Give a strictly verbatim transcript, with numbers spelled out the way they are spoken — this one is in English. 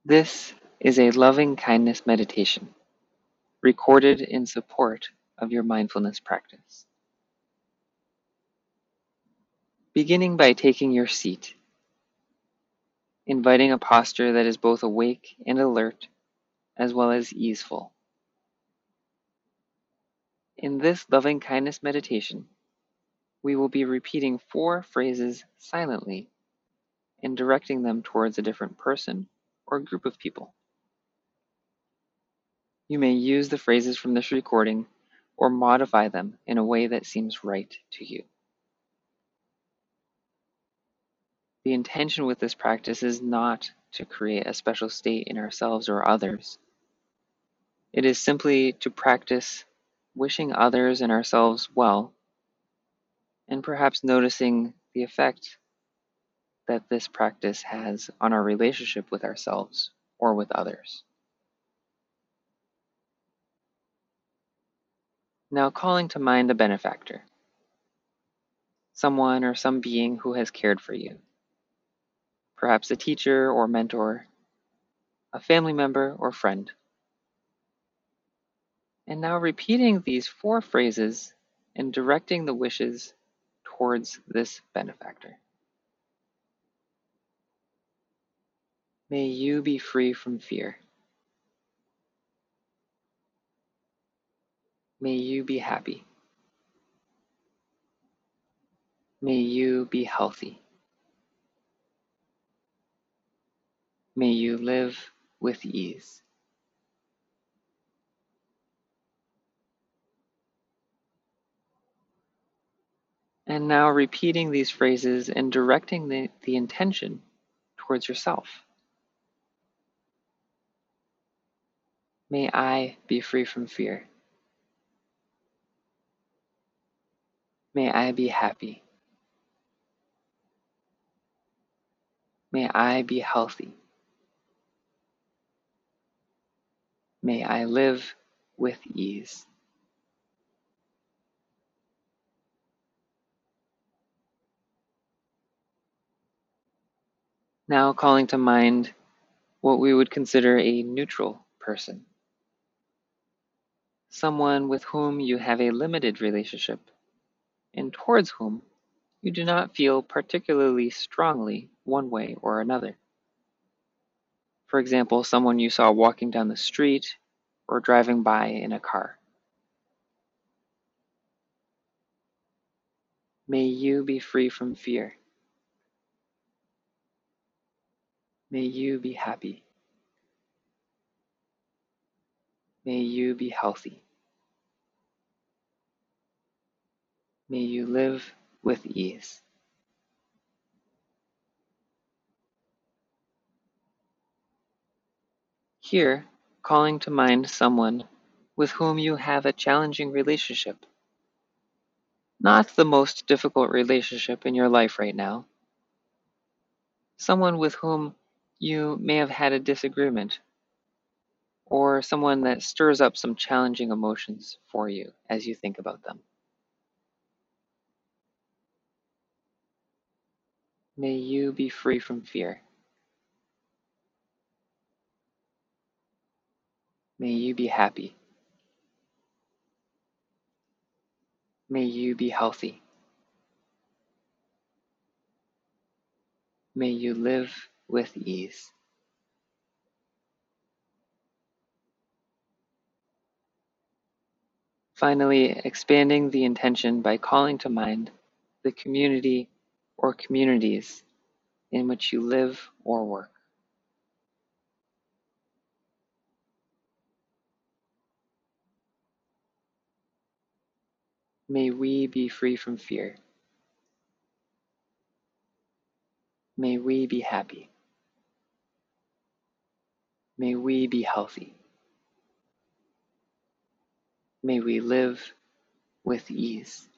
This is a loving kindness meditation recorded in support of your mindfulness practice. Beginning by taking your seat, inviting a posture that is both awake and alert, as well as easeful. In this loving kindness meditation, we will be repeating four phrases silently and directing them towards a different person or group of people. You may use the phrases from this recording or modify them in a way that seems right to you. The intention with this practice is not to create a special state in ourselves or others. It is simply to practice wishing others and ourselves well, and perhaps noticing the effect that this practice has on our relationship with ourselves or with others. Now calling to mind a benefactor, someone or some being who has cared for you, perhaps a teacher or mentor, a family member or friend. And now repeating these four phrases and directing the wishes towards this benefactor. May you be free from fear. May you be happy. May you be healthy. May you live with ease. And now repeating these phrases and directing the, the intention towards yourself. May I be free from fear. May I be happy. May I be healthy. May I live with ease. Now calling to mind what we would consider a neutral person. Someone with whom you have a limited relationship and towards whom you do not feel particularly strongly one way or another. For example, someone you saw walking down the street or driving by in a car. May you be free from fear. May you be happy. May you be healthy. May you live with ease. Here, calling to mind someone with whom you have a challenging relationship. Not the most difficult relationship in your life right now. Someone with whom you may have had a disagreement, or someone that stirs up some challenging emotions for you as you think about them. May you be free from fear. May you be happy. May you be healthy. May you live with ease. Finally, expanding the intention by calling to mind the community or communities in which you live or work. May we be free from fear. May we be happy. May we be healthy. May we live with ease.